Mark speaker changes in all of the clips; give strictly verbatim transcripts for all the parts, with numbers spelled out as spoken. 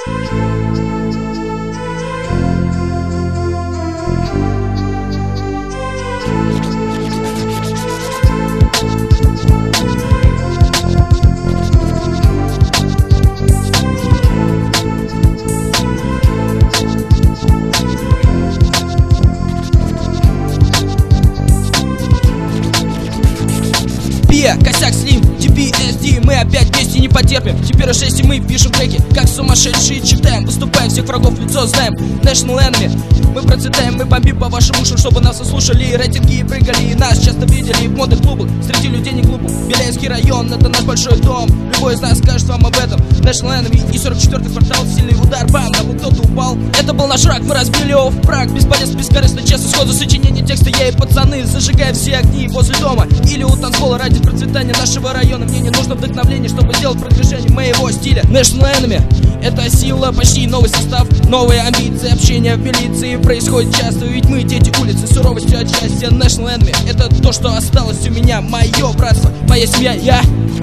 Speaker 1: Косяк, Слим, ти пи эс ди, мы опять вместе не потерпим. Теперь уже если мы пишем треки, как сумасшедшие читаем, выступаем, всех врагов в лицо знаем. National Enemy, мы процветаем, мы бомбим по вашим ушам, чтобы нас услышали. Рейтинги прыгали, и нас часто видели в модных клубах, среди людей не глупых. Беляевский район, это наш большой дом, любой из нас скажет вам об этом. National Enemy и сорок четвёртый квартал, сильный удар, бам, на кто-то упал. Это был наш рак, мы разбили его в прах, бесполезно, бескорыстно, честно, сходу сочинение текста. Я и пацаны, зажигая все огни возле дома или у танцпола ради процветания нашего района. Мне не нужно вдохновение, чтобы сделать продвижение моего стиля. National Enemy — это сила, почти новый состав, новые амбиции, общение в милиции происходит часто, ведь мы дети улицы, суровостью от счастья. National Enemy — это то, что осталось у меня, мое братство, моя семья, я.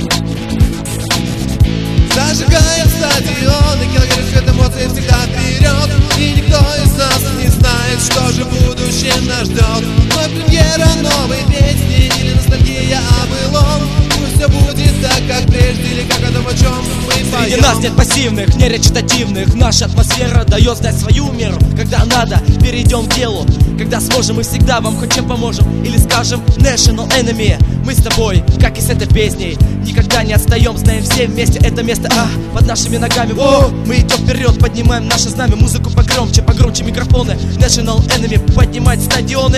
Speaker 2: Зажигаем стадионы, килограмм свет эмоций всегда вперед. И никто из нас не знает, что же будущее нас ждет. Но премьера новой песни или ностальгия о былом. Пусть все будет так, как прежде, или как о том, о чем мы поем.
Speaker 3: Среди нас нет пассивных, не речитативных. Наша атмосфера дает знать свою меру. Когда надо, перейдем к делу. Когда сможем, мы всегда вам хоть чем поможем. Или скажем National Enemy. Мы с тобой, как и с этой песней, никогда не отстаем, знаем все вместе это место, а, под нашими ногами. О, мы идем вперед, поднимаем наше знамя, музыку погромче, погромче микрофоны. National Enemy поднимать стадионы.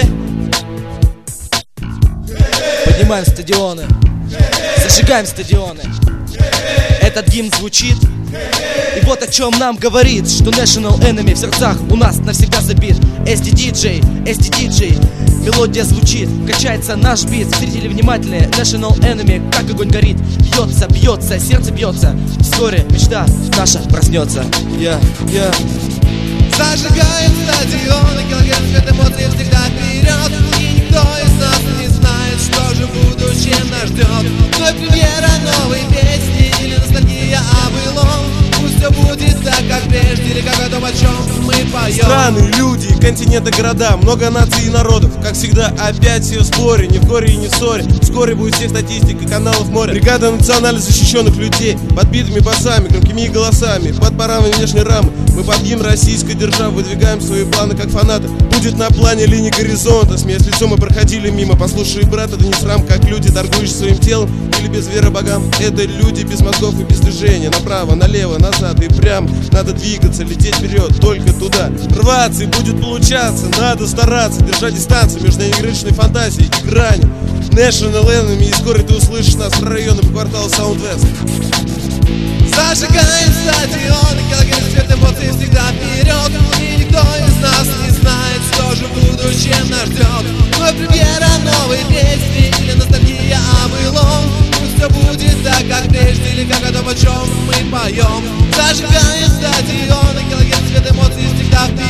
Speaker 3: Поднимаем стадионы, зажигаем стадионы. Этот гимн звучит, и вот о чем нам говорит, что National Enemy в сердцах у нас навсегда забит. эс ди диджей, эс ди диджей, мелодия звучит, качается наш бит. Зрители внимательные, National Enemy, как огонь горит. Бьется, бьется, сердце бьется, вскоре мечта наша проснется. Я, я.
Speaker 2: Зажигаем стадионы, килограмм свет эмоций всегда вперед. И никто из нас не знает, что же будущее нас ждет. Но премьера новой песни или ностальгия о былом. Пусть все будет так, как прежде, или как о том, о чем мы поем.
Speaker 4: Страны, люди, континенты, города, много наций и народов. Как всегда, опять все в споре, не в горе и не в ссоре. Вскоре будет всех статистик и каналов море. Бригада национально защищенных людей, подбитыми басами, громкими голосами, под парами внешней рамы. Мы под гимн российской державы выдвигаем свои планы как фанаты. Будет на плане линии горизонта, смеясь лицом мы проходили мимо. Послушай, брат, это не срам, как люди, торгующие своим телом или без веры богам. Это люди без мозгов и без движения, направо, налево, назад и прям. Надо двигаться, лететь вперед, только туда. Рваться и будет получаться, надо стараться. Держать дистанцию между неигрышной фантазией и гранью. National Enemy, и скоро ты услышишь нас в районах квартала Саундвест.
Speaker 2: Зажигаем стадионы, килограмм свет эмоций всегда вперед. И никто из нас не знает, что же будущее нас ждет. Но премьера новой песни или ностальгия о былом. Пусть все будет так, как прежде, или как о том, о чем мы поем. Зажигаем стадионы, килограмм свет эмоций всегда вперед.